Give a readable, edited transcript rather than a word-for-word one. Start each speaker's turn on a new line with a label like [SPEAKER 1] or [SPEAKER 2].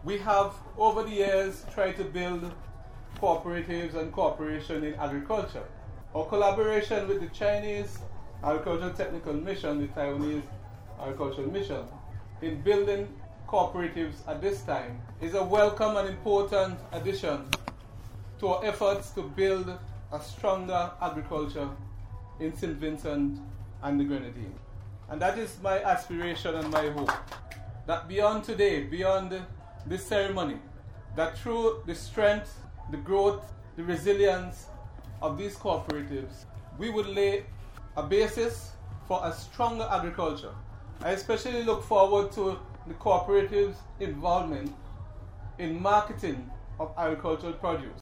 [SPEAKER 1] We have, over the years, tried to build cooperatives and cooperation in agriculture. Our collaboration with the Chinese Agricultural Technical Mission, the Taiwanese Agricultural Mission, in building cooperatives at this time is a welcome and important addition to our efforts to build a stronger agriculture in St. Vincent and the Grenadines. And that is my aspiration and my hope, that beyond today, beyond this ceremony, that through the strength, the growth, the resilience of these cooperatives, we would lay a basis for a stronger agriculture. I especially look forward to the cooperatives' involvement in marketing of agricultural produce.